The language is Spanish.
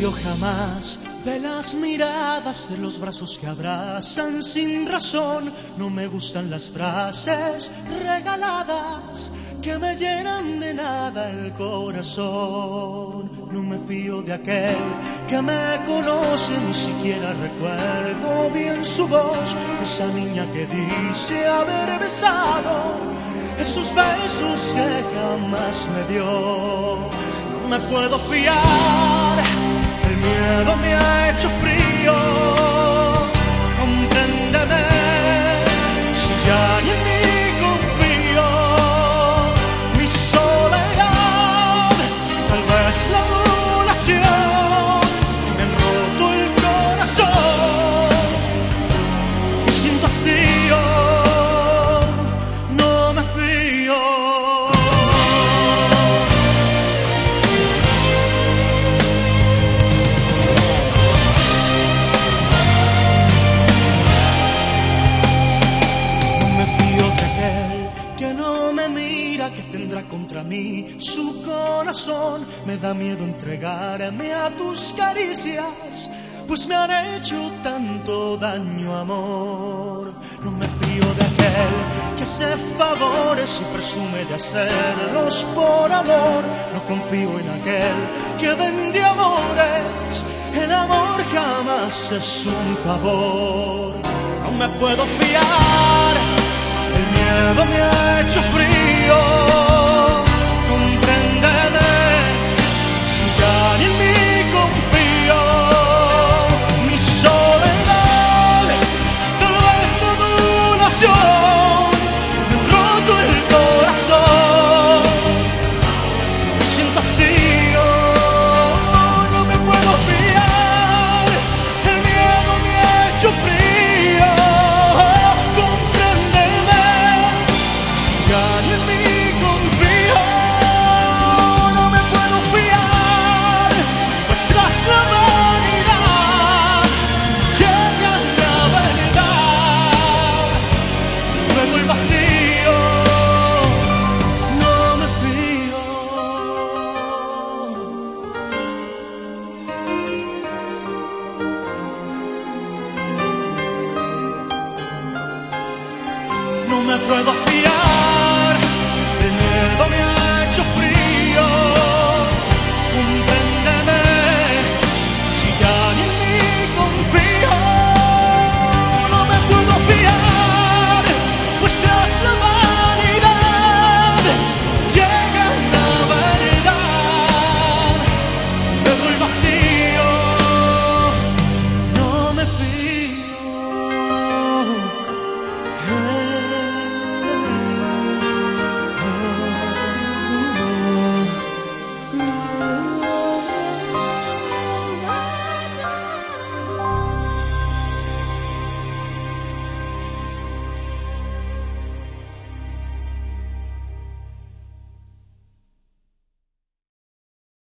fío jamás de las miradas, de los brazos que abrazan sin razón. No me gustan las frases regaladas que me llenan de nada el corazón. No me fío de aquel que me conoce, ni siquiera recuerdo bien su voz. Esa niña que dice haber besado esos besos que jamás me dio. No me puedo fiar, el miedo me ha hecho frío. Compréndeme, si ya ni en mí confío. Mi soledad, tal vez la adulación, me han roto el corazón. Y sin hastío, no me fío. Que tendrá contra mí su corazón. Me da miedo entregarme a tus caricias, pues me han hecho tanto daño, amor. No me fío de aquel que hace favores y presume de hacerlos por amor. No confío en aquel que vende amores. El amor jamás es un favor. No me puedo fiar, el miedo me ha hecho frío. Compréndeme, si ya ni en mí confío. Mi soledad, tal vez la adulación, me han roto el corazón. Sin hastío, no me puedo fiar. El miedo me ha hecho frío. No me puedo